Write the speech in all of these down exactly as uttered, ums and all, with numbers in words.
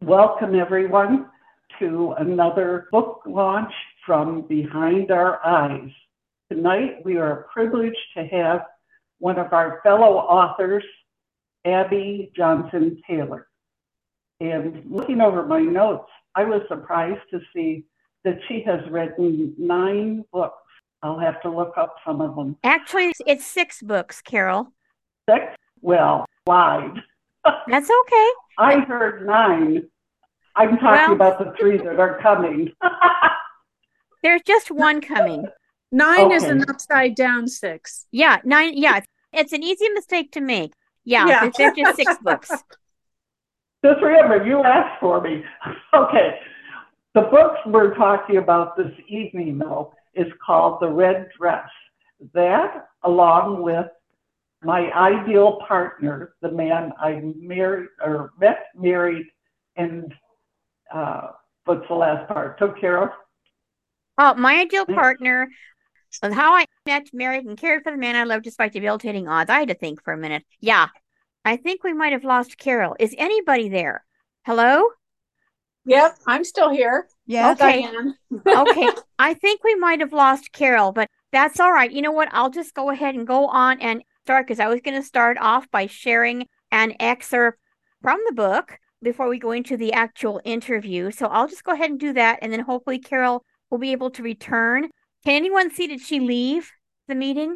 Welcome, everyone, to another book launch from Behind Our Eyes. Tonight, we are privileged to have one of our fellow authors, Abby Johnson Taylor. And looking over my notes, I was surprised to see that she has written nine books. I'll have to look up some of them. Actually, it's six books, Carol. Six? Well, lied. That's okay. I heard nine. I'm talking Well, about the three that are coming. There's just one coming. Nine Okay. is an upside down six. Yeah, nine. Yeah, it's, it's an easy mistake to make. Yeah, Yeah. there's, there's just six books. Just remember, you asked for me. Okay. The books we're talking about this evening, though, is called The Red Dress. That, along with My Ideal Partner, the man I married or met, married, and uh, what's the last part? Took care of. Oh, My Ideal Partner was how I met, married, and cared for the man I loved despite debilitating odds. I had to think for a minute. Yeah, I think we might have lost Carol. Is anybody there? Hello? Yep, I'm still here. Yes. Okay. Diane. Okay, I think we might have lost Carol, but that's all right. You know what? I'll just go ahead and go on and start because I was going to start off by sharing an excerpt from the book before we go into the actual interview. So I'll just go ahead and do that, and then hopefully Carol will be able to return. Can anyone see, did she leave the meeting?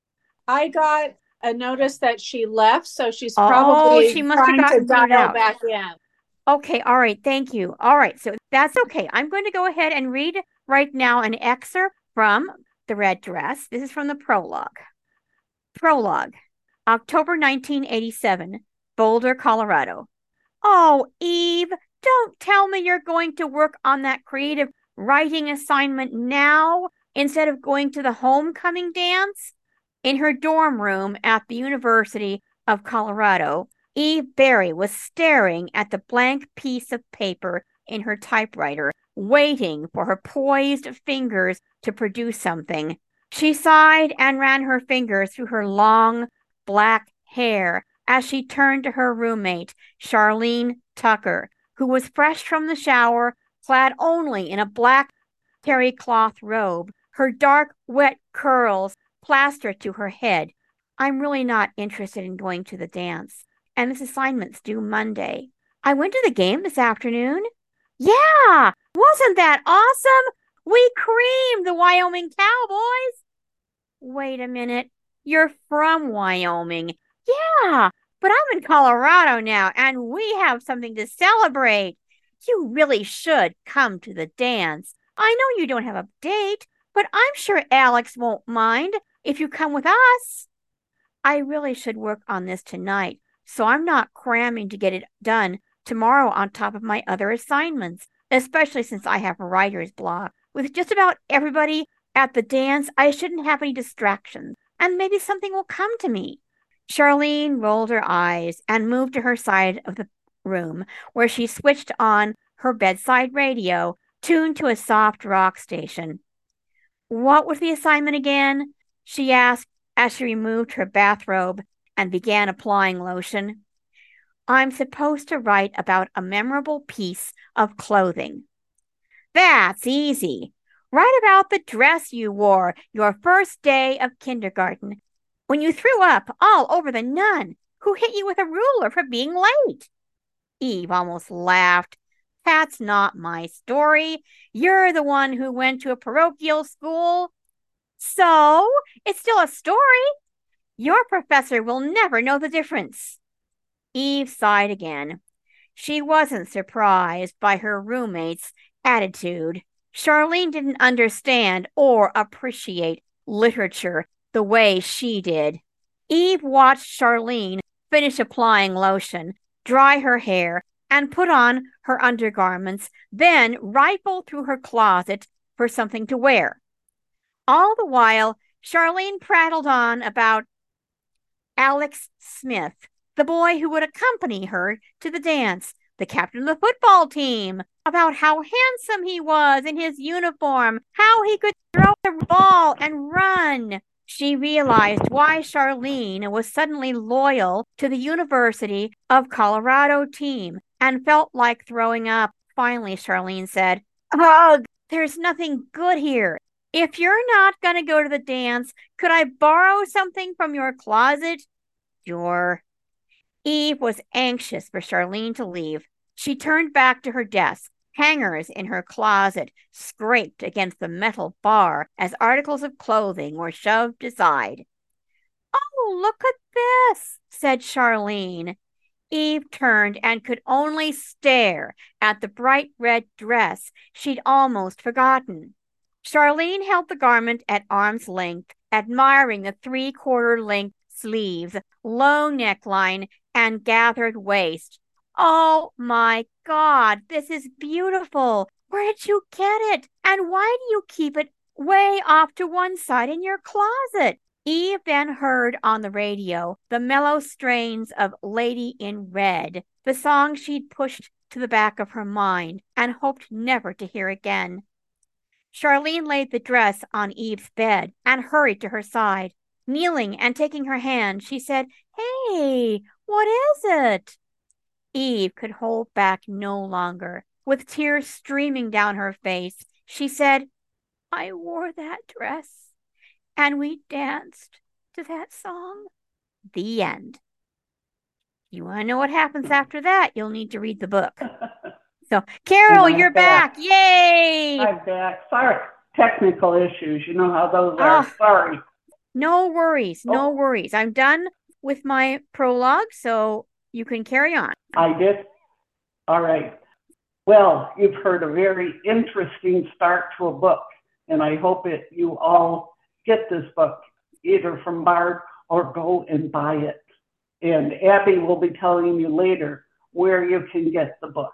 I got a notice that she left, so she's Oh, probably she must have trying to gotten booted dial out. back in. Okay, all right, thank you. All right, so that's okay. I'm going to go ahead and read right now an excerpt from The Red Dress. This is from the prologue. Prologue, October nineteen eighty-seven, Boulder, Colorado. Oh, Eve, don't tell me you're going to work on that creative writing assignment now instead of going to the homecoming dance? In her dorm room at the University of Colorado, Eve Barry was staring at the blank piece of paper in her typewriter, waiting for her poised fingers to produce something. She sighed and ran her fingers through her long, black hair as she turned to her roommate, Charlene Tucker, who was fresh from the shower, clad only in a black terry cloth robe, her dark, wet curls plastered to her head. I'm really not interested in going to the dance, and this assignment's due Monday. I went to the game this afternoon. Yeah, wasn't that awesome? We creamed the Wyoming Cowboys. Wait a minute, you're from Wyoming. Yeah, but I'm in Colorado now, and we have something to celebrate. You really should come to the dance. I know you don't have a date, but I'm sure Alex won't mind if you come with us. I really should work on this tonight, so I'm not cramming to get it done tomorrow on top of my other assignments, especially since I have writer's block. With just about everybody at the dance, I shouldn't have any distractions, and maybe something will come to me. Charlene rolled her eyes and moved to her side of the room, where she switched on her bedside radio, tuned to a soft rock station. What was the assignment again? She asked as she removed her bathrobe and began applying lotion. I'm supposed to write about a memorable piece of clothing. That's easy. Write about the dress you wore your first day of kindergarten, when you threw up all over the nun who hit you with a ruler for being late. Eve almost laughed. That's not my story. You're the one who went to a parochial school. So, it's still a story. Your professor will never know the difference. Eve sighed again. She wasn't surprised by her roommate's attitude. Charlene didn't understand or appreciate literature the way she did. Eve watched Charlene finish applying lotion, dry her hair, and put on her undergarments, then rifle through her closet for something to wear. All the while, Charlene prattled on about Alex Smith, the boy who would accompany her to the dance, the captain of the football team, about how handsome he was in his uniform, how he could throw the ball and run. She realized why Charlene was suddenly loyal to the University of Colorado team and felt like throwing up. Finally, Charlene said, "Ugh, there's nothing good here. If you're not going to go to the dance, could I borrow something from your closet?" "Sure." Eve was anxious for Charlene to leave. She turned back to her desk. Hangers in her closet scraped against the metal bar as articles of clothing were shoved aside. "Oh, look at this," said Charlene. Eve turned and could only stare at the bright red dress she'd almost forgotten. Charlene held the garment at arm's length, admiring the three-quarter length sleeves, low neckline, and gathered waist. "Oh my God, this is beautiful. Where did you get it? And why do you keep it way off to one side in your closet?" Eve then heard on the radio the mellow strains of Lady in Red, the song she'd pushed to the back of her mind and hoped never to hear again. Charlene laid the dress on Eve's bed and hurried to her side. Kneeling and taking her hand, she said, "Hey, what is it?" Eve could hold back no longer. With tears streaming down her face, she said, "I wore that dress, and we danced to that song." The end. You want to know what happens after that? You'll need to read the book. So, Carol, you're back. back. Yay! I'm back. Sorry. Technical issues. You know how those are. Oh, sorry. No worries. No oh. worries. I'm done with my prologue, so you can carry on. I did. All right. Well, you've heard a very interesting start to a book, and I hope it you all get this book, either from Bard or go and buy it. And Abby will be telling you later where you can get the book.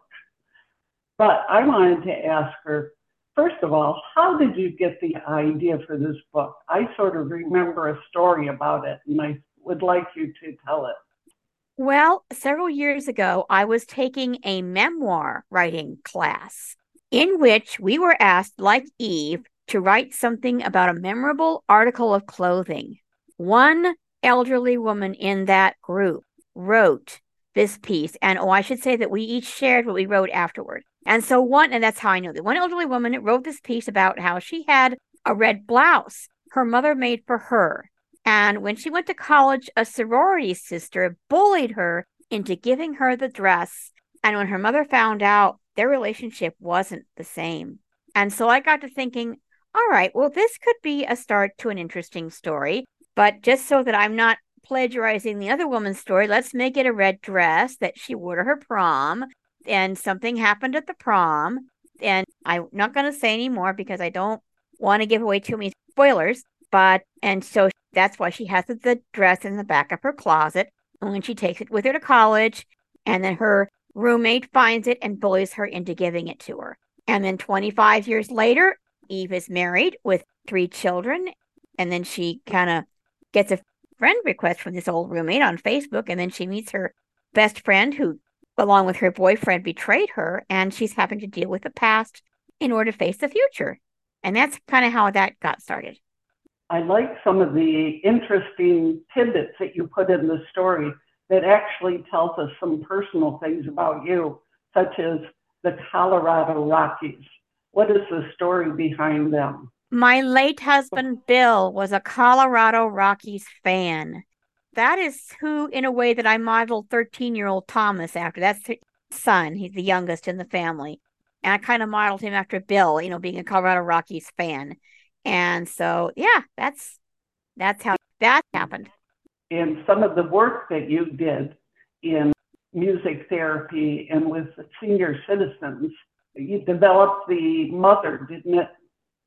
But I wanted to ask her, first of all, how did you get the idea for this book? I sort of remember a story about it, and I would like you to tell it. Well, several years ago, I was taking a memoir writing class in which we were asked, like Eve, to write something about a memorable article of clothing. One elderly woman in that group wrote this piece, and oh, I should say that we each shared what we wrote afterward. And so one, and that's how I know that one elderly woman wrote this piece about how she had a red blouse her mother made for her. And when she went to college, a sorority sister bullied her into giving her the dress. And when her mother found out, their relationship wasn't the same. And so I got to thinking, all right, well, this could be a start to an interesting story. But just so that I'm not plagiarizing the other woman's story, let's make it a red dress that she wore to her prom. And something happened at the prom. And I'm not going to say any more because I don't want to give away too many spoilers. But, and so that's why she has the dress in the back of her closet. And when she takes it with her to college, and then her roommate finds it and bullies her into giving it to her. And then twenty-five years later, Eve is married with three children. And then she kind of gets a friend request from this old roommate on Facebook. And then she meets her best friend who, along with her boyfriend, betrayed her. And she's having to deal with the past in order to face the future. And that's kind of how that got started. I like some of the interesting tidbits that you put in the story that actually tells us some personal things about you, such as the Colorado Rockies. What is the story behind them? My late husband, Bill, was a Colorado Rockies fan. That is who, in a way, that I modeled thirteen-year-old Thomas after. That's his son. He's the youngest in the family. And I kind of modeled him after Bill, you know, being a Colorado Rockies fan. And so, yeah, that's that's how that happened. And some of the work that you did in music therapy and with senior citizens, you developed the mother, didn't it?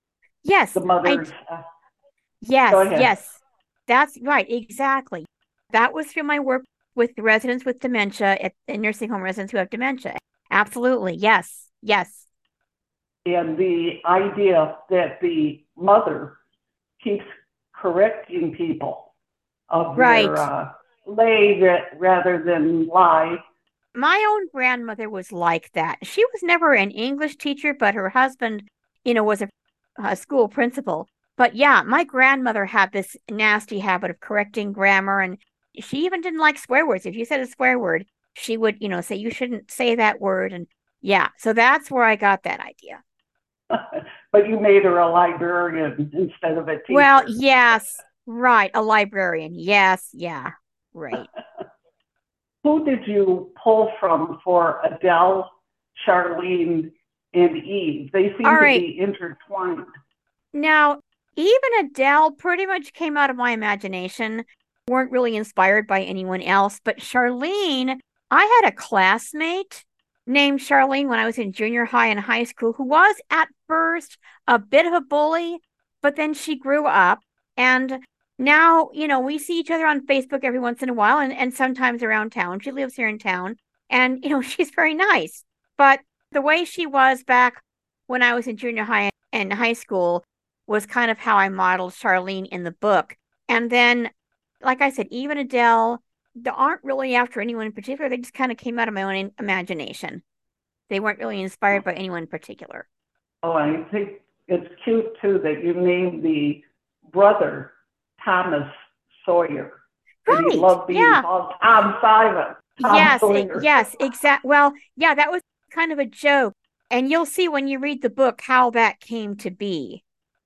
Yes. The mother's. I, uh, yes, yes. That's right. Exactly. That was through my work with the residents with dementia at the nursing home residents who have dementia. Absolutely. Yes. Yes. And the idea that the mother keeps correcting people of right. their uh, lay rather than lie. My own grandmother was like that. She was never an English teacher, but her husband, you know, was a, a school principal. But yeah, my grandmother had this nasty habit of correcting grammar, and she even didn't like swear words. If you said a swear word, she would, you know, say, you shouldn't say that word. And yeah, so that's where I got that idea. But you made her a librarian instead of a Well, teacher. yes, right. A librarian. Yes, yeah, right. Who did you pull from for Adele, Charlene, and Eve? They All seem to right. be intertwined. Now, even Adele pretty much came out of my imagination, weren't really inspired by anyone else. But Charlene, I had a classmate named Charlene when I was in junior high and high school who was at first a bit of a bully, but then she grew up. And now, you know, we see each other on Facebook every once in a while and, and sometimes around town. She lives here in town and, you know, she's very nice. But the way she was back when I was in junior high and high school was kind of how I modeled Charlene in the book. And then, like I said, even Adele, they aren't really after anyone in particular. They just kind of came out of my own imagination. They weren't really inspired by anyone in particular. Oh, I think it's cute too that you named the brother Thomas Sawyer. And he Right. loved being Yeah. called Tom Simon. Tom Yes. It, Sawyer. yes. Exact. Well, yeah, that was kind of a joke. And you'll see when you read the book how that came to be.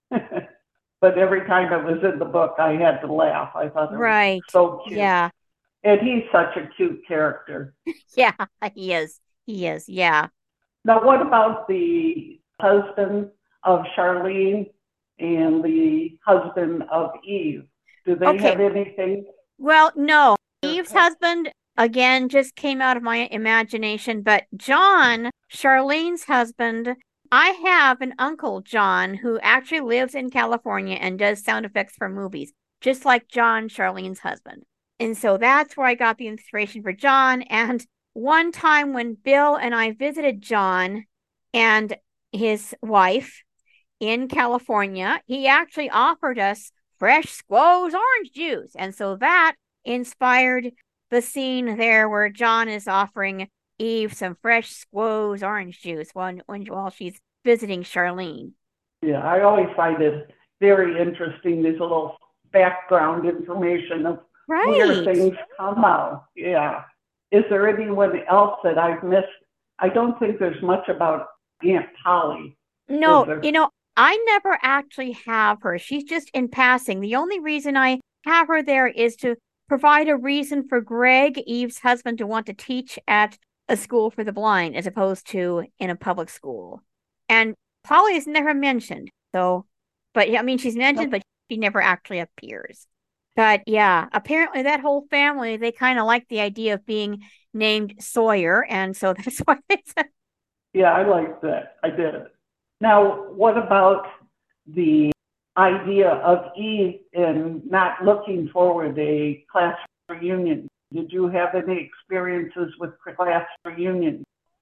But every time it was in the book, I had to laugh. I thought it was Right. so cute. Yeah. And he's such a cute character. Yeah, he is. He is. Yeah. Now, what about the husband of Charlene and the husband of Eve? Do they Okay. have anything? Well, no. Eve's husband, again, just came out of my imagination. But John, Charlene's husband, I have an uncle, John, who actually lives in California and does sound effects for movies, just like John, Charlene's husband. And so that's where I got the inspiration for John. And one time when Bill and I visited John and his wife in California, he actually offered us fresh squoze orange juice. And so that inspired the scene there where John is offering Eve some fresh squoze orange juice when, when while she's visiting Charlene. Yeah, I always find it very interesting, these little background information of where Right. things come out. Yeah. Is there anyone else that I've missed? I don't think there's much about Aunt Polly. No, there? you know, I never actually have her. She's just in passing. The only reason I have her there is to provide a reason for Greg, Eve's husband, to want to teach at a school for the blind as opposed to in a public school. And Polly is never mentioned. So, but yeah, I mean, she's mentioned, but she never actually appears. But yeah, apparently that whole family, they kind of like the idea of being named Sawyer. And so that's why it's a Yeah, I like that. I did. Now, what about the idea of Eve in not looking forward to a class reunion? Did you have any experiences with class reunions?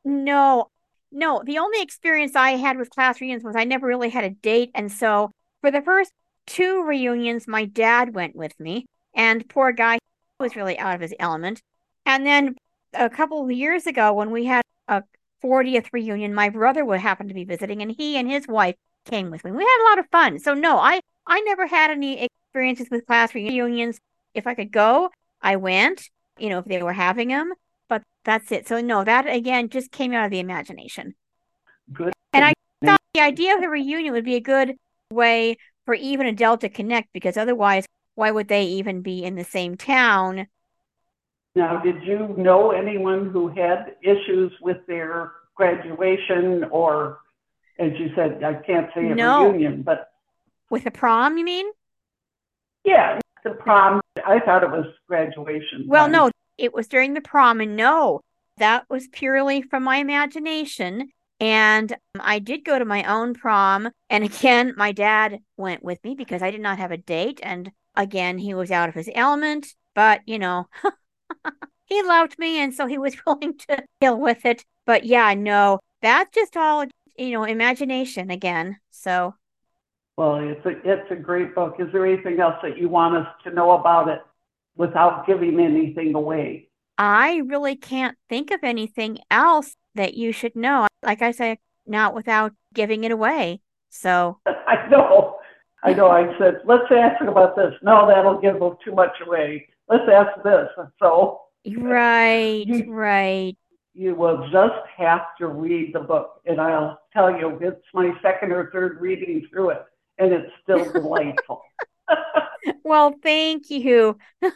No, no. The only experience I had with class reunions was I never really had a date. And so for the first two reunions, my dad went with me. And poor guy was really out of his element. And then a couple of years ago, when we had a fortieth reunion, my brother would happen to be visiting, and he and his wife came with me. We had a lot of fun. So no, I I never had any experiences with class reunions. If I could go, I went, you know, if they were having them, but that's it. So no, that again just came out of the imagination. Good. And I thought the idea of the reunion would be a good way for Eve and Adele to connect, because otherwise, why would they even be in the same town? Now, did you know anyone who had issues with their graduation, or, as you said, I can't say a No. reunion, but With the prom, you mean? yeah, the prom. I thought it was graduation. Well, time. no, it was during the prom, and no, that was purely from my imagination. And I did go to my own prom. And again, my dad went with me because I did not have a date. And again, he was out of his element, but you know, he loved me. And so he was willing to deal with it. But yeah, no, that's just all, you know, imagination again. So, Well, it's a, it's a great book. Is there anything else that you want us to know about it without giving anything away? I really can't think of anything else that you should know. Like I say, not without giving it away. So I know. I know. I said, let's ask about this. No, that'll give too much away. Let's ask this. So Right, You, right. you will just have to read the book. And I'll tell you, it's my second or third reading through it, and it's still delightful. Well, thank you.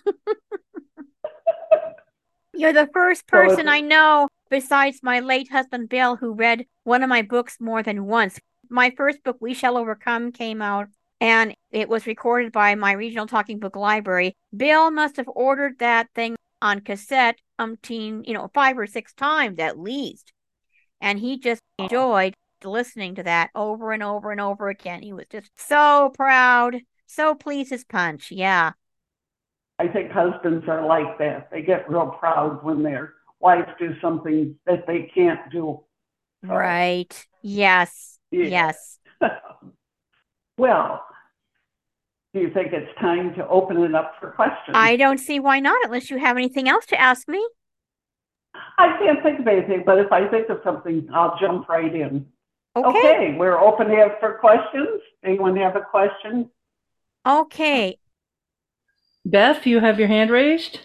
You're the first So person I it's, know besides my late husband Bill who read one of my books more than once. My first book, We Shall Overcome, came out and it was recorded by my regional talking book library. Bill must have ordered that thing on cassette umpteen, you know, five or six times at least. And he just enjoyed listening to that over and over and over again. He was just so proud, so pleased as punch. Yeah. I think husbands are like that. They get real proud when their wives do something that they can't do. So, Right. Yes. yeah. Yes. Well, do you think it's time to open it up for questions? I don't see why not, unless you have anything else to ask me. I can't think of anything, but if I think of something, I'll jump right in. Okay. Okay, we're open here for questions. Anyone have a question? Okay. Beth, you have your hand raised?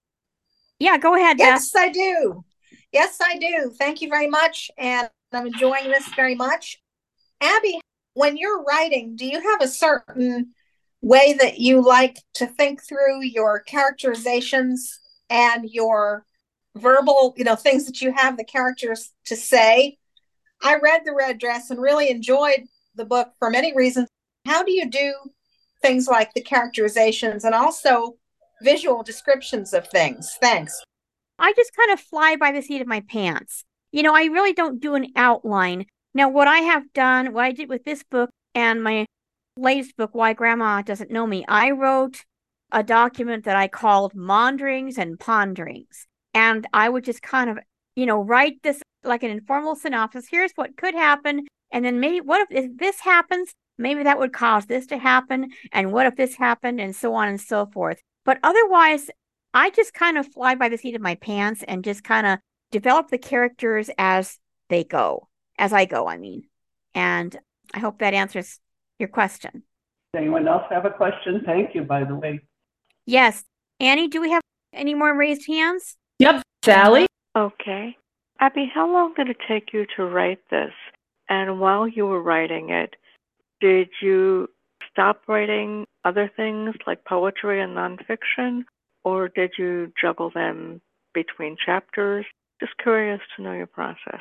Yeah, go ahead, Beth. Yes, I do. Yes, I do. Thank you very much. And I'm enjoying this very much. Abby, when you're writing, do you have a certain way that you like to think through your characterizations and your verbal, you know, things that you have the characters to say? I read The Red Dress and really enjoyed the book for many reasons. How do you do things like the characterizations and also visual descriptions of things? Thanks. I just kind of fly by the seat of my pants. You know, I really don't do an outline. Now, what I have done, what I did with this book and my latest book, Why Grandma Doesn't Know Me, I wrote a document that I called Maunderings and Ponderings. And I would just kind of, you know, write this like an informal synopsis. Here's what could happen. And then maybe what if, if this happens? Maybe that would cause this to happen. And what if this happened? And so on and so forth. But otherwise, I just kind of fly by the seat of my pants and just kind of develop the characters as they go, as I go, I mean. And I hope that answers your question. Anyone else have a question? Thank you, by the way. Yes. Annie, do we have any more raised hands? Yep. Sally? Okay. Abby, how long did it take you to write this? And while you were writing it, did you stop writing other things like poetry and nonfiction, or did you juggle them between chapters? Just curious to know your process.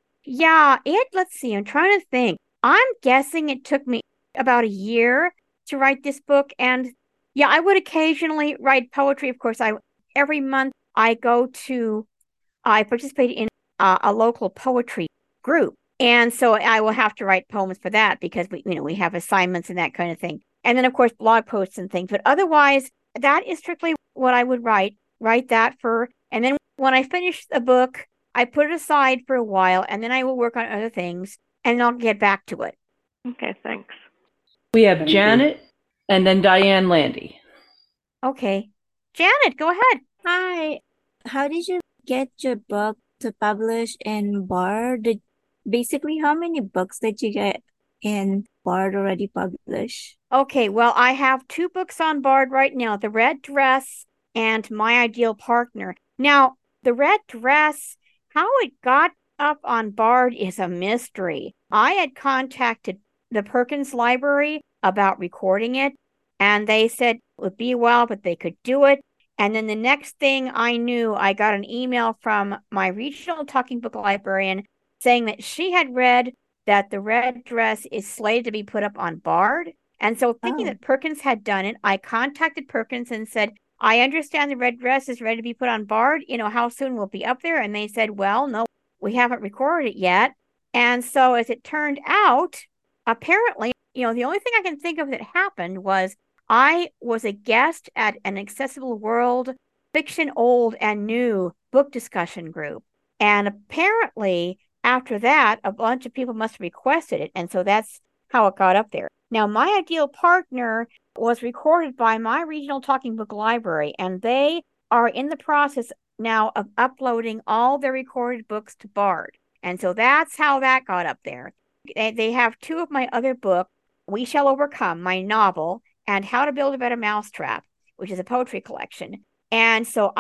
Yeah, it, let's see, I'm trying to think. I'm guessing it took me about a year to write this book. And yeah, I would occasionally write poetry. Of course, I every month I go to, I participate in a, a local poetry group. And so I will have to write poems for that because we, you know, we have assignments and that kind of thing. And then, of course, blog posts and things. But otherwise, that is strictly what I would write, write that for. And then when I finish the book, I put it aside for a while and then I will work on other things and I'll get back to it. Okay, thanks. We have Thank Janet you. and then Diane Landy. Okay. Janet, go ahead. Hi. How did you get your book to publish in Bard? Did, basically, how many books did you get in Bard already published? Okay, well, I have two books on Bard right now, The Red Dress and My Ideal Partner. Now, The Red Dress, how it got up on Bard is a mystery. I had contacted the Perkins Library about recording it, and they said it would be a while, but they could do it. And then the next thing I knew, I got an email from my regional talking book librarian saying that she had read that The Red Dress is slated to be put up on Bard. And so thinking Oh. that Perkins had done it, I contacted Perkins and said, I understand The Red Dress is ready to be put on Bard. You know, how soon will it be up there? And they said, well, no, we haven't recorded it yet. And so as it turned out, apparently, you know, the only thing I can think of that happened was I was a guest at an Accessible World Fiction Old and New book discussion group. And apparently, after that, a bunch of people must have requested it. And so that's how it got up there. Now, My Ideal Partner was recorded by my regional talking book library, and they are in the process now of uploading all their recorded books to Bard. And so that's how that got up there. They have two of my other books, We Shall Overcome, my novel, and How to Build a Better Mousetrap, which is a poetry collection. And so I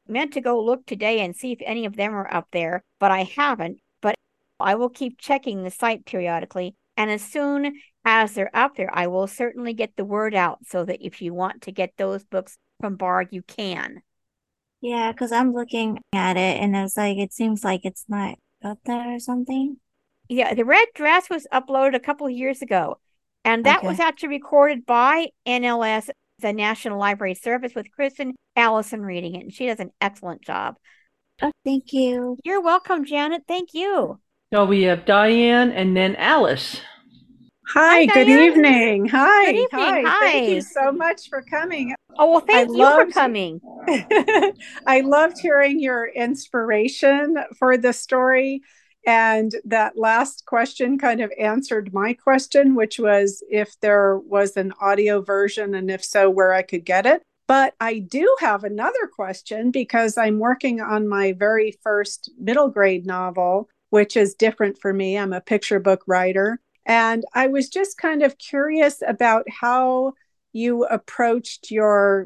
meant to go look today and see if any of them are up there, but I haven't. But I will keep checking the site periodically. And as soon as they're up there, I will certainly get the word out so that if you want to get those books from Bard, you can. Yeah, because I'm looking at it and it's like, it seems like it's not up there or something. Yeah, The Red Dress was uploaded a couple of years ago. And that was Okay. actually recorded by N L S, the National Library Service, with Kristen Allison reading it. And she does an excellent job. Oh, thank you. You're welcome, Janet. Thank you. So we have Diane and then Alice. Hi, Hi, good Diane. evening. Hi. Good evening. Hi. Thank Hi. you so much for coming. Oh, well, thank I you for loved- coming. I loved hearing your inspiration for the story. And that last question kind of answered my question, which was if there was an audio version, and if so, where I could get it. But I do have another question because I'm working on my very first middle grade novel, which is different for me. I'm a picture book writer. And I was just kind of curious about how you approached your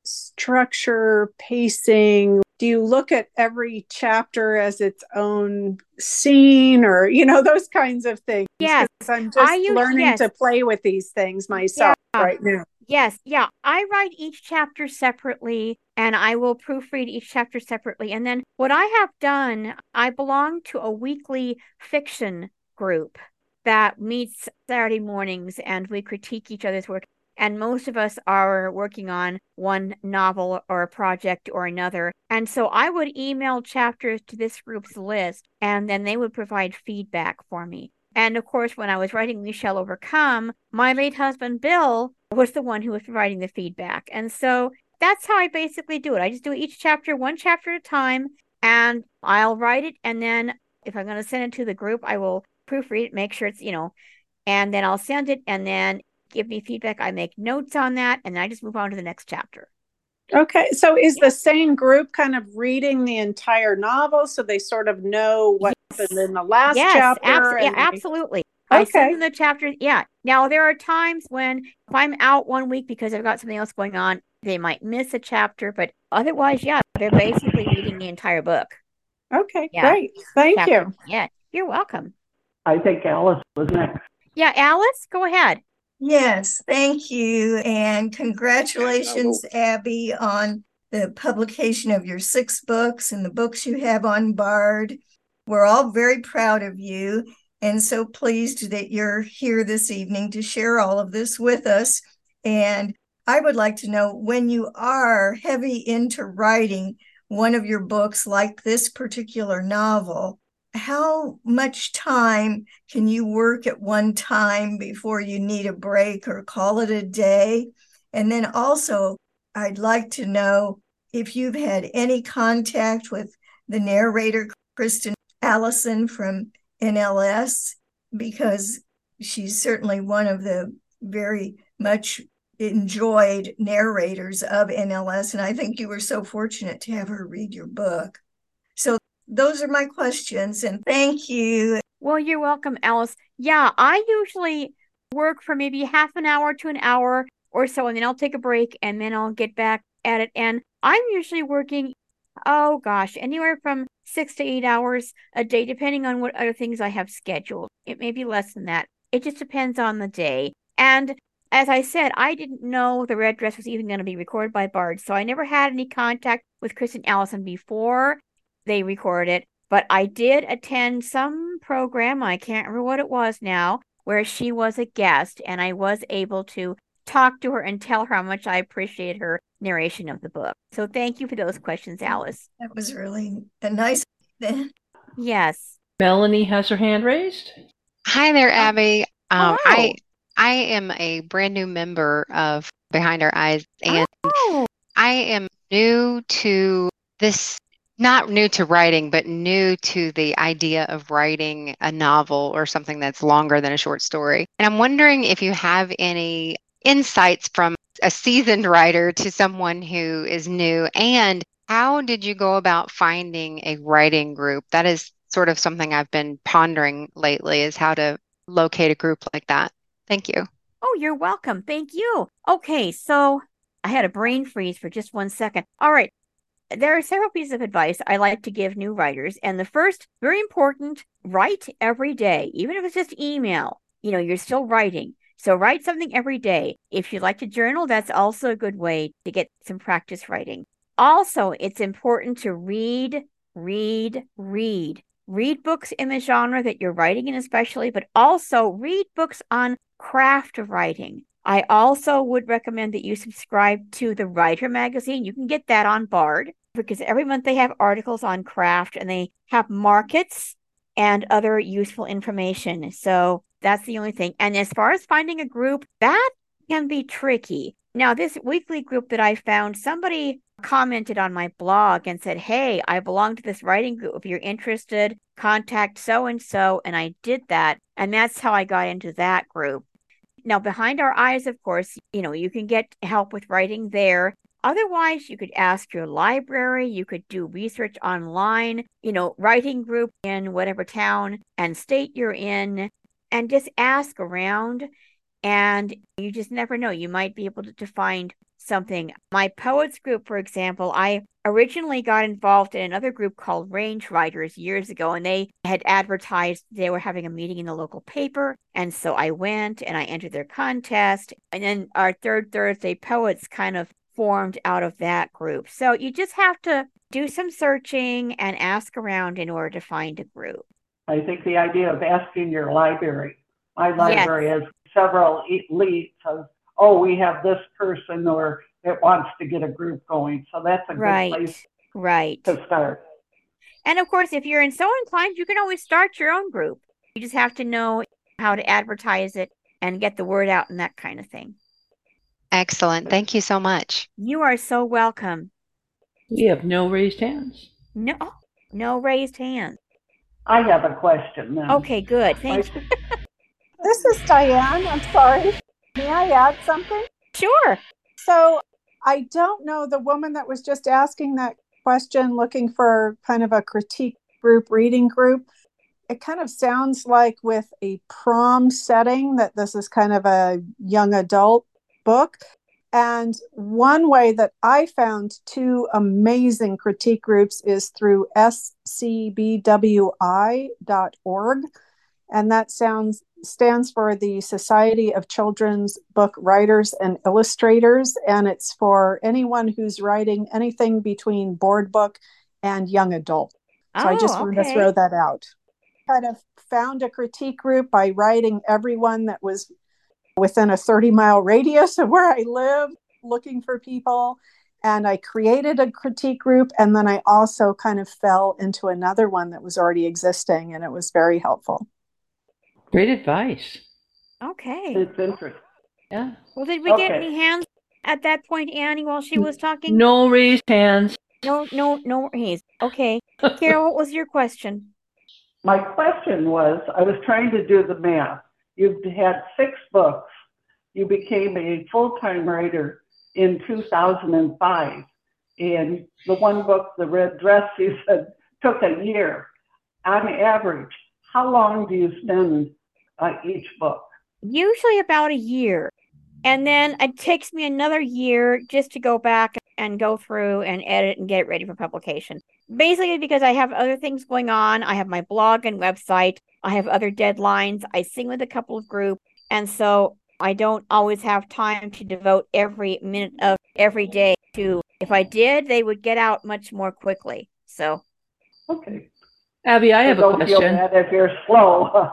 structure, pacing. Do you look at every chapter as its own scene, or, you know, those kinds of things? Yes. 'Cause I'm just I use- learning yes. to play with these things myself Yeah. right now. Yes, yeah. I write each chapter separately and I will proofread each chapter separately. And then what I have done, I belong to a weekly fiction group that meets Saturday mornings and we critique each other's work. And most of us are working on one novel or a project or another. And so I would email chapters to this group's list and then they would provide feedback for me. And of course, when I was writing We Shall Overcome, my late husband, Bill, was the one who was providing the feedback. And so that's how I basically do it. I just do each chapter, one chapter at a time, and I'll write it. And then if I'm going to send it to the group, I will proofread it, make sure it's, you know, and then I'll send it and then give me feedback. I make notes on that, and then I just move on to the next chapter. Okay. So is Yeah. the same group kind of reading the entire novel so they sort of know what Yes. happened in the last Yes, chapter? abs- yeah, and they- absolutely. I send Okay. them the chapter. Yeah. Now, there are times when if I'm out one week because I've got something else going on, they might miss a chapter, but otherwise, yeah, they're basically reading the entire book. Okay. Yeah. Great. Thank Chapter. you. Yeah, you're welcome. I think Alice was next. Yeah, Alice, go ahead. Yes, thank you. And congratulations, Abby, on the publication of your six books and the books you have on Bard. We're all very proud of you and so pleased that you're here this evening to share all of this with us. And I would like to know, when you are heavy into writing one of your books like this particular novel, how much time can you work at one time before you need a break or call it a day? And then also, I'd like to know if you've had any contact with the narrator, Kristen Allison from N L S, because she's certainly one of the very much enjoyed narrators of N L S. And I think you were so fortunate to have her read your book. So those are my questions, and thank you. Well, you're welcome, Alice. Yeah, I usually work for maybe half an hour to an hour or so, and then I'll take a break and then I'll get back at it. And I'm usually working, oh gosh, anywhere from six to eight hours a day, depending on what other things I have scheduled. It may be less than that. It just depends on the day. And as I said, I didn't know The Red Dress was even going to be recorded by Bard, so I never had any contact with Kristen Allison before they recorded it, but I did attend some program, I can't remember what it was now, where she was a guest, and I was able to talk to her and tell her how much I appreciated her narration of the book. So thank you for those questions, Alice. That was really a nice then. Yes. Melanie has her hand raised. Hi there, Abby. Um, hello. I I am a brand new member of Behind Our Eyes, and Oh, I am new to this, not new to writing, but new to the idea of writing a novel or something that's longer than a short story. And I'm wondering if you have any insights from a seasoned writer to someone who is new, and how did you go about finding a writing group? That is sort of something I've been pondering lately, is how to locate a group like that. Thank you. oh, you're welcome. Thank you. Okay, so I had a brain freeze for just one second. All right. there are several pieces of advice I like to give new writers. And the first, very important, write every day, even if it's just email. You know, you're still writing. So write something every day. If you like to journal, that's also a good way to get some practice writing. Also, it's important to read, read, read. Read books in the genre that you're writing in, especially, but also read books on craft writing. I also would recommend that you subscribe to the Writer magazine. You can get that on Bard because every month they have articles on craft and they have markets and other useful information. So that's the only thing. And as far as finding a group, that can be tricky. Now, this weekly group that I found, somebody commented on my blog and said, hey, I belong to this writing group. If you're interested, contact so-and-so. And I did that. And that's how I got into that group. Now, Behind Our Eyes, of course, you know, you can get help with writing there. Otherwise, you could ask your library, you could do research online, you know, writing group in whatever town and state you're in, and just ask around. And you just never know. You might be able to, to find something. My poets group, for example, I originally got involved in another group called Range Writers years ago, and they had advertised they were having a meeting in the local paper. And so I went and I entered their contest. And then our Third Thursday Poets kind of formed out of that group. So you just have to do some searching and ask around in order to find a group. I think the idea of asking your library, my library Yes. has several e- leads of, oh, we have this person or it wants to get a group going. So that's a good Right, place right. to start. And of course, if you're in so inclined, you can always start your own group. You just have to know how to advertise it and get the word out and that kind of thing. Excellent. Thank you so much. You are so welcome. We have no raised hands. No, no raised hands. I have a question then. Okay, good. Thank My- you. This is Diane. I'm sorry. May I add something? Sure. So I don't know the woman that was just asking that question, looking for kind of a critique group, reading group. It kind of sounds like with a prom setting that this is kind of a young adult book. And one way that I found two amazing critique groups is through S C B W I dot org. And that sounds stands for the Society of Children's Book Writers and Illustrators. And it's for anyone who's writing anything between board book and young adult. So Oh, I just wanted okay. to throw that out. Kind of found a critique group by writing everyone that was within a thirty mile radius of where I live, looking for people. And I created a critique group. And then I also kind of fell into another one that was already existing. And it was very helpful. Great advice. Okay. It's interesting. Yeah. Well, did we get Okay. any hands at that point, Annie, while she was talking? No raised hands. No, no, no worries. Okay. Carol, what was your question? My question was, I was trying to do the math. You've had six books. You became a full-time writer in two thousand five. And the one book, The Red Dress, you said, took a year. On average, how long do you spend on each book? Usually about a year. And then it takes me another year just to go back and go through and edit and get it ready for publication. Basically because I have other things going on. I have my blog and website. I have other deadlines. I sing with a couple of groups. And so I don't always have time to devote every minute of every day to, if I did, they would get out much more quickly. So. Okay. Abby, I have so a don't question. feel bad if you're slow.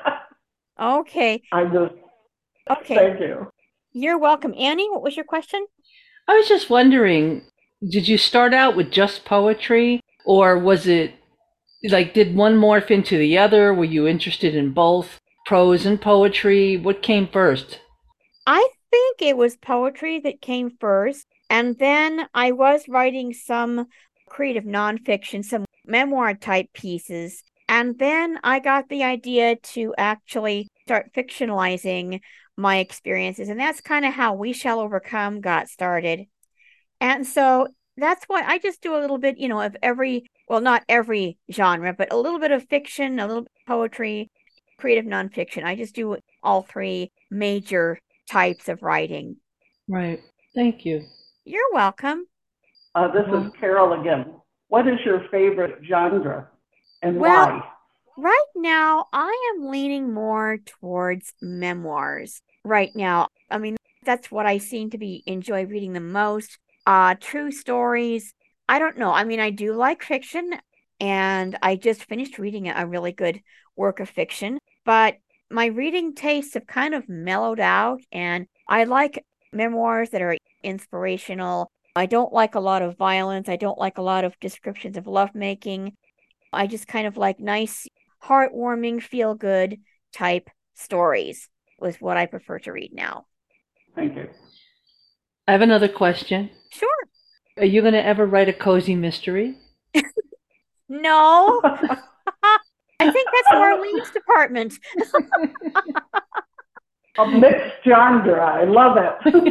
Okay. I'm just, Okay. thank you. You're welcome. Annie, what was your question? I was just wondering, did you start out with just poetry, or was it like, did one morph into the other? Were you interested in both prose and poetry? What came first? I think it was poetry that came first. And then I was writing some creative nonfiction, some memoir type pieces. And then I got the idea to actually start fictionalizing my experiences. And that's kind of how We Shall Overcome got started. And so that's why I just do a little bit, you know, of every, well, not every genre, but a little bit of fiction, a little bit of poetry, creative nonfiction. I just do all three major types of writing. Right. Thank you. You're welcome. Uh, this is Carol again. What is your favorite genre and Well, why? right now, I am leaning more towards memoirs right now. I mean, that's what I seem to be enjoy reading the most. Uh, true stories. I don't know. I mean, I do like fiction, and I just finished reading a really good work of fiction, but my reading tastes have kind of mellowed out, and I like memoirs that are inspirational. I don't like a lot of violence. I don't like a lot of descriptions of lovemaking. I just kind of like nice, heartwarming, feel good type stories was what I prefer to read now. Thank you. I have another question. Sure. Are you going to ever write a cozy mystery? No. I think that's Marlene's department. A mixed genre. I love it.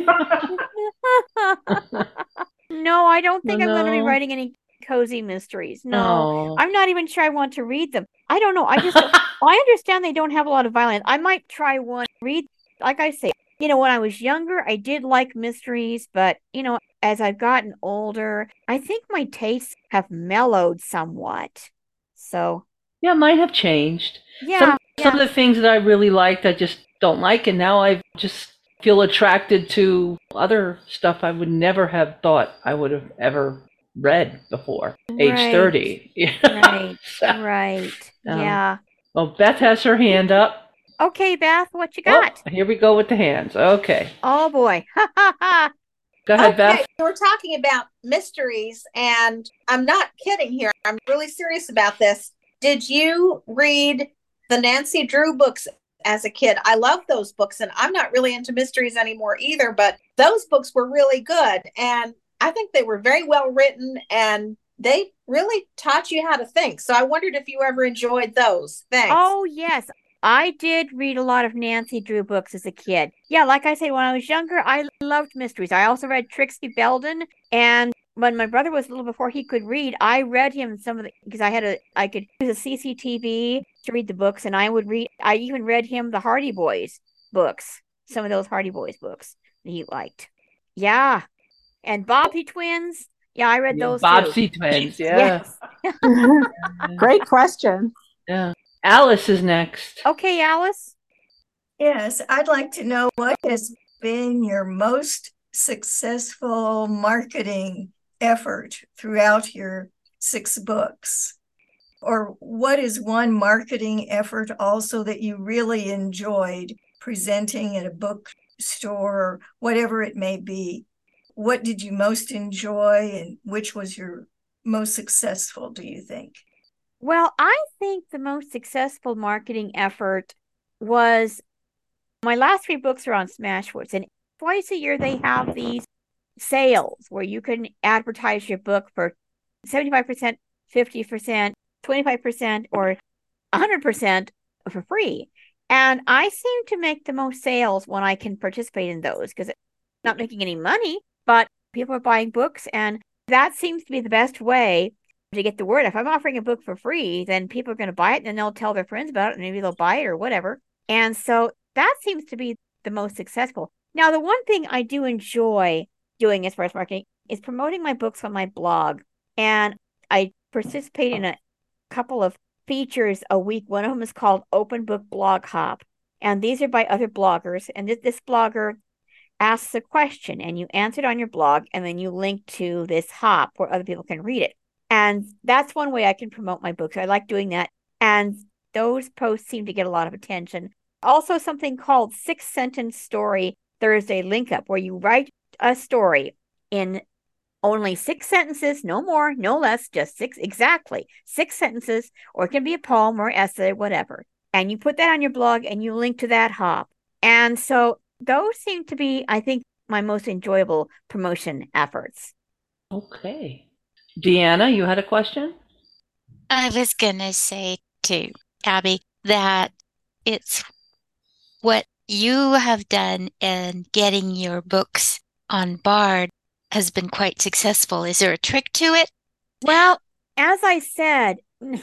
No, I don't think Oh, I'm going to be no. writing any cozy mysteries. No, Oh. I'm not even sure I want to read them. I don't know. I just, I understand they don't have a lot of violence. I might try one, read, like I say, you know, when I was younger, I did like mysteries, but, you know, as I've gotten older, I think my tastes have mellowed somewhat. So, Yeah, mine have changed. yeah, Some some yeah. of the things that I really liked, I just don't like, and now I just feel attracted to other stuff I would never have thought I would have ever read before. Age Right, thirty. right, So, right. um, Yeah. well, Beth has her hand up. Okay, Beth, what you Oh, got? here we go with the hands. Okay. Oh boy. Ha ha ha. Go ahead, Okay, Beth. we're talking about mysteries, and I'm not kidding here. I'm really serious about this. Did you read the Nancy Drew books as a kid? I love those books, and I'm not really into mysteries anymore either, but those books were really good, and I think they were very well written, and they really taught you how to think. So I wondered if you ever enjoyed those. Thanks. Oh, yes. I did read a lot of Nancy Drew books as a kid. Yeah, like I say, when I was younger, I loved mysteries. I also read Trixie Belden, and when my brother was little before he could read, I read him some of the because I had a I could use a C C T V to read the books, and I would read. I even read him the Hardy Boys books, some of those Hardy Boys books that he liked. Yeah, and Bobbsey Twins. Yeah, I read those too. Bobbsey Twins. Yeah. Yes. Great question. Yeah. Alice is next. Okay, Alice. Yes, I'd like to know what has been your most successful marketing effort throughout your six books? Or what is one marketing effort also that you really enjoyed presenting at a bookstore or whatever it may be? What did you most enjoy and which was your most successful, do you think? Well, I think the most successful marketing effort was my last three books are on Smashwords, and twice a year they have these sales where you can advertise your book for seventy-five percent, fifty percent, twenty-five percent, or one hundred percent for free. And I seem to make the most sales when I can participate in those because it's not making any money, but people are buying books, and that seems to be the best way to get the word. If I'm offering a book for free, then people are going to buy it, and then they'll tell their friends about it, and maybe they'll buy it or whatever. And so that seems to be the most successful. Now, the one thing I do enjoy doing as far as marketing is promoting my books on my blog. And I participate in a couple of features a week. One of them is called Open Book Blog Hop. And these are by other bloggers. And this, this blogger asks a question, and you answer it on your blog, and then you link to this hop where other people can read it. And that's one way I can promote my books. I like doing that. And those posts seem to get a lot of attention. Also, something called Six Sentence Story Thursday Link Up, where you write a story in only six sentences, no more, no less, just six, exactly six sentences, or it can be a poem or essay, whatever. And you put that on your blog and you link to that hop. And so those seem to be, I think, my most enjoyable promotion efforts. Okay. Deanna, you had a question? I was going to say to Abby that it's what you have done in getting your books on Bard has been quite successful. Is there a trick to it? Well, as I said,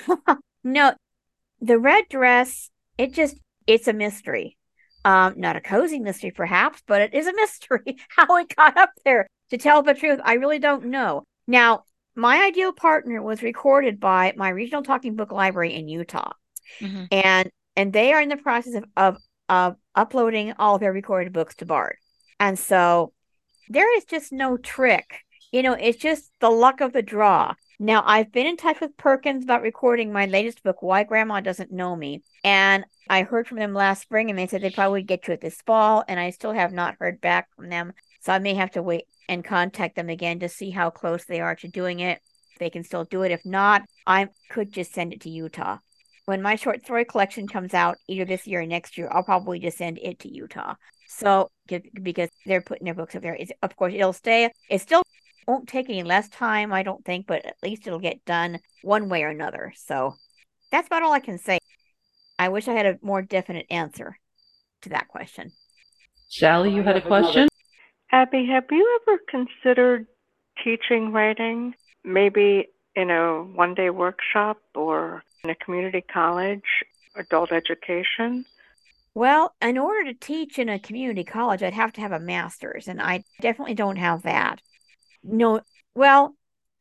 no, the red dress, it just, it's a mystery. Um, not a cozy mystery, perhaps, but it is a mystery how it got up there. To tell the truth, I really don't know. Now, my ideal partner was recorded by my regional talking book library in Utah. Mhm. And and they are in the process of, of of uploading all of their recorded books to Bard. And so there is just no trick. You know, it's just the luck of the draw. Now, I've been in touch with Perkins about recording my latest book, Why Grandma Doesn't Know Me. And I heard from them last spring, and they said they probably would get to it this fall. And I still have not heard back from them. So I may have to wait and contact them again to see how close they are to doing it. If they can still do it. If not, I could just send it to Utah. When my short story collection comes out, either this year or next year, I'll probably just send it to Utah. So, because they're putting their books up there. It's, of course, it'll stay. It still won't take any less time, I don't think, but at least it'll get done one way or another. So that's about all I can say. I wish I had a more definite answer to that question. Sally, you had a question? Abby, have you ever considered teaching writing, maybe in a one-day workshop or in a community college, adult education? Well, in order to teach in a community college, I'd have to have a master's, and I definitely don't have that. No, well,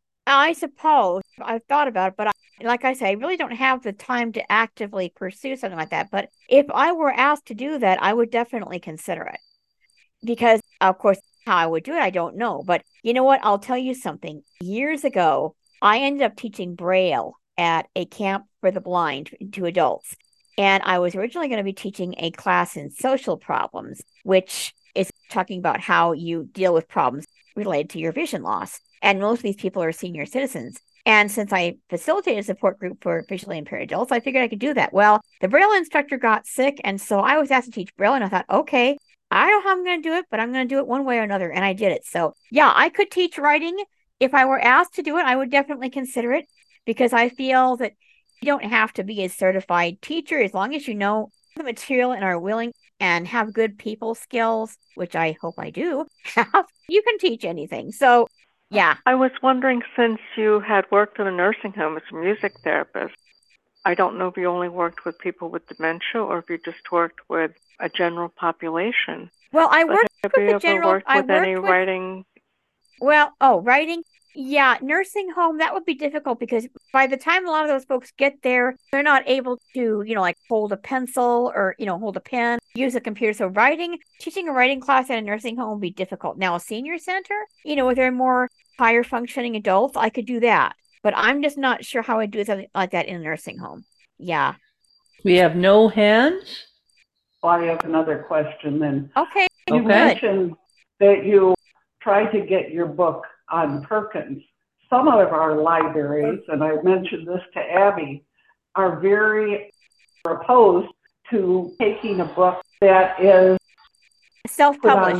I suppose I've thought about it, but I, like I say, I really don't have the time to actively pursue something like that. But if I were asked to do that, I would definitely consider it. Because, of course, how I would do it, I don't know. But you know what? I'll tell you something. Years ago, I ended up teaching Braille at a camp for the blind to adults. And I was originally going to be teaching a class in social problems, which is talking about how you deal with problems related to your vision loss. And most of these people are senior citizens. And since I facilitated a support group for visually impaired adults, I figured I could do that. Well, the Braille instructor got sick, and so I was asked to teach Braille, and I thought, okay, I don't know how I'm going to do it, but I'm going to do it one way or another, and I did it. So, yeah, I could teach writing. If I were asked to do it, I would definitely consider it, because I feel that you don't have to be a certified teacher as long as you know the material and are willing and have good people skills, which I hope I do have. You can teach anything. So, yeah. I was wondering, since you had worked in a nursing home as a music therapist, I don't know if you only worked with people with dementia or if you just worked with a general population. Well, I But worked have with you the ever general. worked I with worked any with. writing? Well, oh, writing. Yeah, nursing home, that would be difficult because by the time a lot of those folks get there, they're not able to, you know, like hold a pencil or, you know, hold a pen, use a computer. So writing, teaching a writing class at a nursing home would be difficult. Now, a senior center, you know, where they're more higher functioning adults, I could do that. But I'm just not sure how I'd do something like that in a nursing home. Yeah. We have no hands. Well, I have another question then. Okay. You Okay. mentioned that you tried to get your book on Perkins. Some of our libraries, and I mentioned this to Abby, are very opposed to taking a book that is put on. Self-published.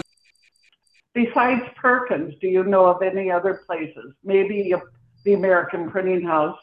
Besides Perkins, do you know of any other places? Maybe the American Printing House.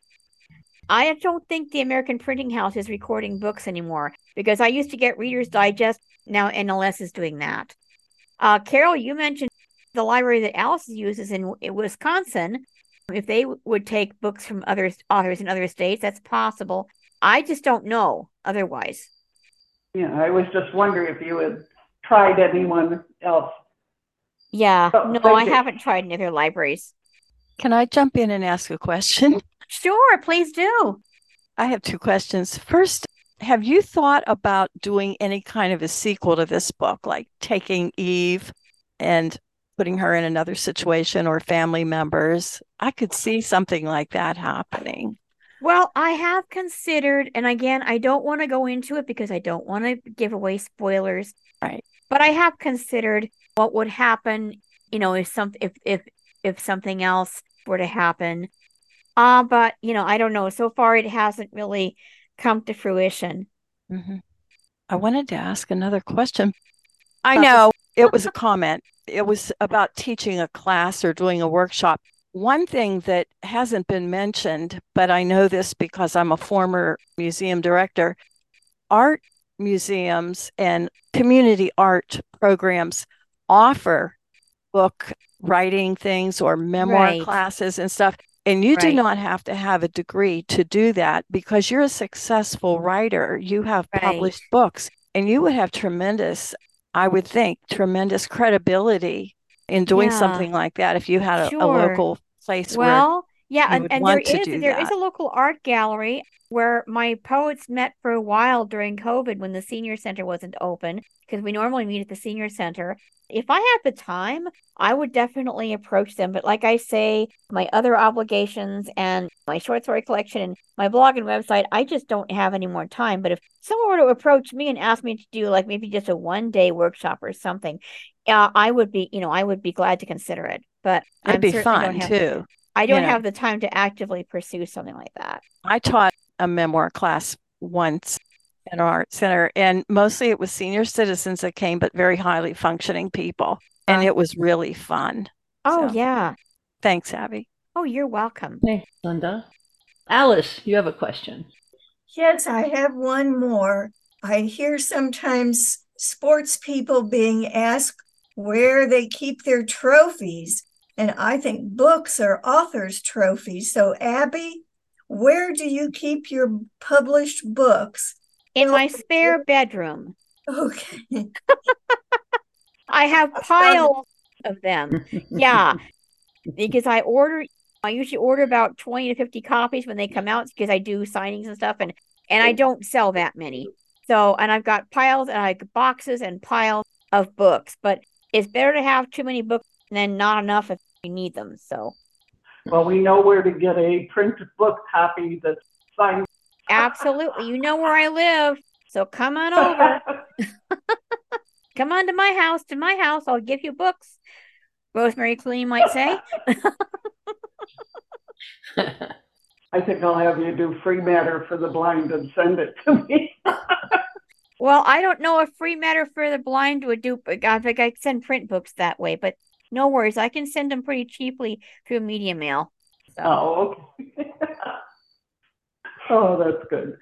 I don't think the American Printing House is recording books anymore because I used to get Reader's Digest. Now N L S is doing that. Uh, Carol, you mentioned the library that Alice uses in, in Wisconsin. If they w- would take books from other authors in other states, that's possible. I just don't know otherwise. Yeah, I was just wondering if you had tried anyone else. Yeah, Oh, no, thank I you. haven't tried any other libraries. Can I jump in and ask a question? Sure, please do. I have two questions. First, have you thought about doing any kind of a sequel to this book, like taking Eve and putting her in another situation or family members? I could see something like that happening. Well, I have considered, and again, I don't want to go into it because I don't want to give away spoilers. Right. But I have considered what would happen, you know, if some if if if something else were to happen. Uh, but you know, I don't know. So far, it hasn't really come to fruition. Mm-hmm. I wanted to ask another question. I know it was a comment. It was about teaching a class or doing a workshop. One thing that hasn't been mentioned, but I know this because I'm a former museum director, art museums and community art programs offer book writing things or memoir Right. classes and stuff. And you do Right. not have to have a degree to do that because you're a successful writer. You have Right. published books and you would have tremendous, I would think, tremendous credibility in doing Yeah, something like that if you had a, a sure. local place where Well, yeah, you and, would and there want to is do there is that. a local art gallery where my poets met for a while during COVID when the senior center wasn't open, because we normally meet at the senior center. If I had the time, I would definitely approach them. But like I say, my other obligations and my short story collection and my blog and website, I just don't have any more time. But if someone were to approach me and ask me to do like maybe just a one day workshop or something, uh, I would be, you know, I would be glad to consider it. But It'd I'm be certainly don't fun have too. I You don't know, have the time to actively pursue something like that. I taught a memoir class once at our art center, and mostly it was senior citizens that came, but very highly functioning people. And Uh, it was really fun. oh, So yeah. thanks, Abby. Oh, you're welcome. Thanks, Linda. Alice, you have a question. Yes, I have one more. I hear sometimes sports people being asked where they keep their trophies. And I think books are authors' trophies. So, Abby, where do you keep your published books? In my spare bedroom. Okay. I have piles of them. Yeah. Because I order, I usually order about twenty to fifty copies when they come out because I do signings and stuff, and, and I don't sell that many. So, and I've got piles and I got boxes and piles of books, but it's better to have too many books than not enough if you need them. So, Well, we know where to get a printed book copy that's signed. absolutely. You know where I live. So come on over. Come on to my house, to my house. I'll give you books. Rosemary Clooney might say. I think I'll have you do free matter for the blind and send it to me. Well, I don't know if free matter for the blind would do, but I think I send print books that way, but no worries. I can send them pretty cheaply through media mail. So. Oh, okay. Oh, that's good.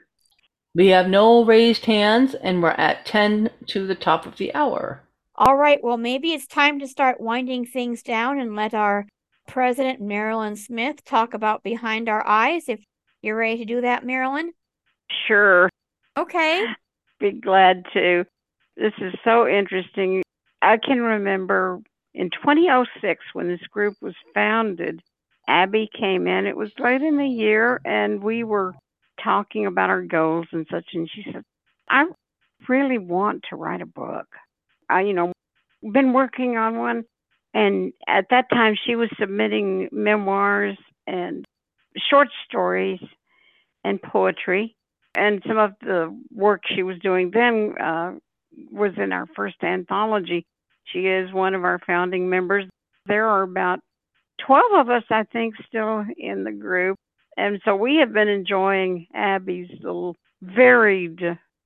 We have no raised hands, and we're at ten to the top of the hour. All right. Well, maybe it's time to start winding things down and let our president, Marilyn Smith, talk about Behind Our Eyes. If you're ready to do that, Marilyn. Sure. Okay. Be glad to. This is so interesting. I can remember in twenty oh six when this group was founded, Abby came in. It was late in the year, and we were talking about our goals and such, and she said, I really want to write a book. I, you know, been working on one, and at that time she was submitting memoirs and short stories and poetry, and some of the work she was doing then uh, was in our first anthology. She is one of our founding members. There are about twelve of us, I think, still in the group. And so we have been enjoying Abby's little varied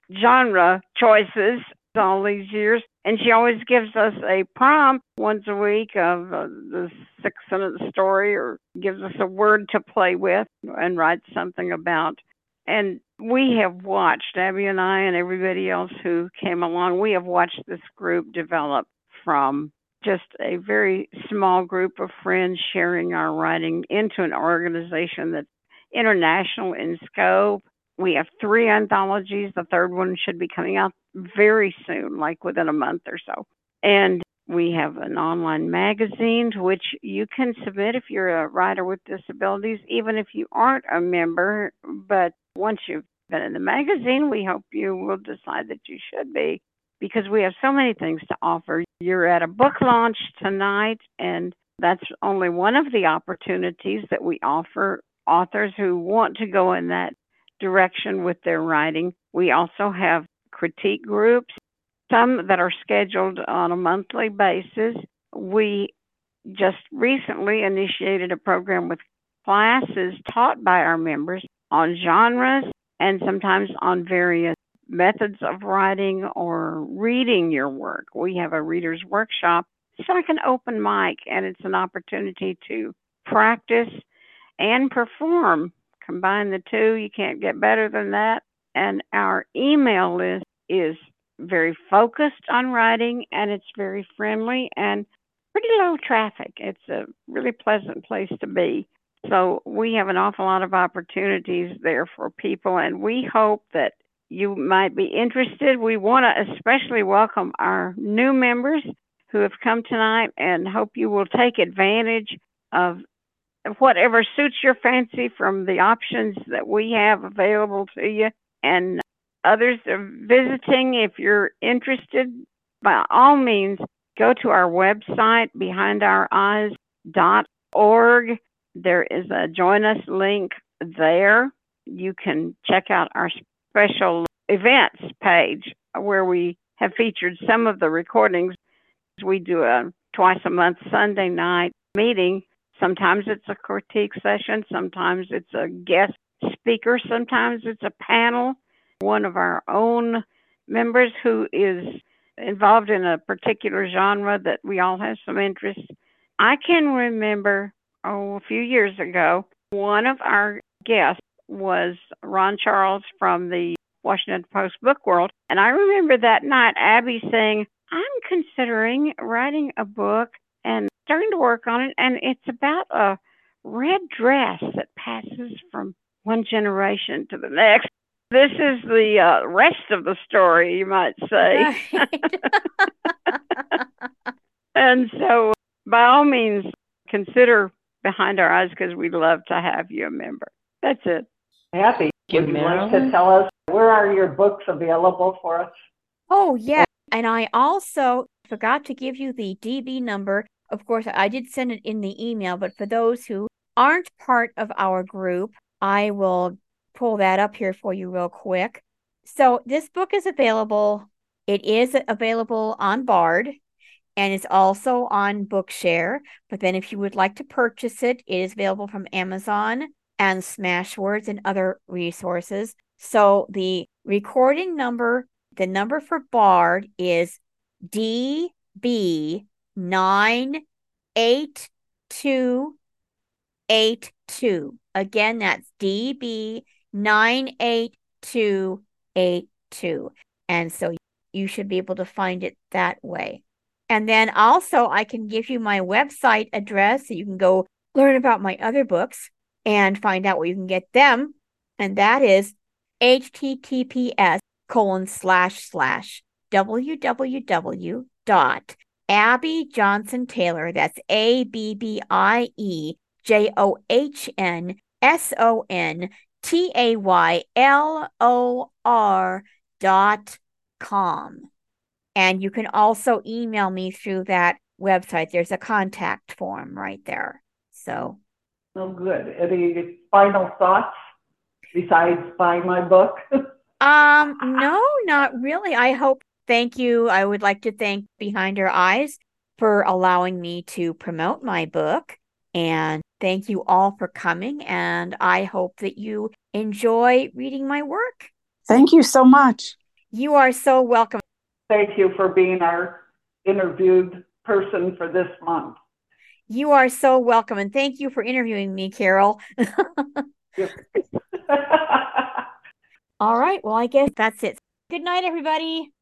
genre choices all these years. And she always gives us a prompt once a week of uh, the six sentence story, or gives us a word to play with and write something about. And we have watched, Abby and I and everybody else who came along, we have watched this group develop from just a very small group of friends sharing our writing into an organization that's international in scope. We have three anthologies. The third one should be coming out very soon, like within a month or so. And we have an online magazine to which you can submit if you're a writer with disabilities, even if you aren't a member. But once you've been in the magazine, we hope you will decide that you should be, because we have so many things to offer. You're at a book launch tonight, and that's only one of the opportunities that we offer authors who want to go in that direction with their writing. We also have critique groups, some that are scheduled on a monthly basis. We just recently initiated a program with classes taught by our members on genres and sometimes on various methods of writing or reading your work. We have a reader's workshop. It's like an open mic, and it's an opportunity to practice and perform. Combine the two, you can't get better than that. And our email list is very focused on writing, and it's very friendly and pretty low traffic. It's a really pleasant place to be. So we have an awful lot of opportunities there for people, and we hope that you might be interested. We want to especially welcome our new members who have come tonight, and hope you will take advantage of whatever suits your fancy from the options that we have available to you. And others are visiting, if you're interested, by all means, go to our website, behind our eyes dot org. There is a join us link there. You can check out our special events page where we have featured some of the recordings. We do a twice a month Sunday night meeting. Sometimes it's a critique session, sometimes it's a guest speaker, sometimes it's a panel. One of our own members who is involved in a particular genre that we all have some interest. I can remember, oh, a few years ago, one of our guests was Ron Charles from the Washington Post Book World. And I remember that night Abby saying, I'm considering writing a book and starting to work on it. And it's about a red dress that passes from one generation to the next. This is the uh, rest of the story, you might say. And so, by all means, consider Behind Our Eyes, because we'd love to have you a member. That's it. Abby, would you like to tell us where are your books available for us? Oh, yeah. And I also forgot to give you the D B number. Of course, I did send it in the email, but for those who aren't part of our group, I will pull that up here for you real quick. So this book is available. It is available on Bard, and it's also on Bookshare. But then if you would like to purchase it, it is available from Amazon and Smashwords and other resources. So the recording number, the number for Bard is D B nine eight two eight two. Again, that's D B nine eight two eight two. And so you should be able to find it that way. And then also I can give you my website address so you can go learn about my other books and find out where you can get them. And that is https colon slash slash www dot Abby Johnson Taylor, that's A B B I E J O H N S O N T A Y L O R dot com. And you can also email me through that website. There's a contact form right there. So. Oh, good. Any final thoughts besides buying my book? um, no, not really. I hope, thank you. I would like to thank Behind Our Eyes for allowing me to promote my book. And thank you all for coming. And I hope that you enjoy reading my work. Thank you so much. You are so welcome. Thank you for being our interviewed person for this month. You are so welcome. And thank you for interviewing me, Carol. All right. Well, I guess that's it. Good night, everybody.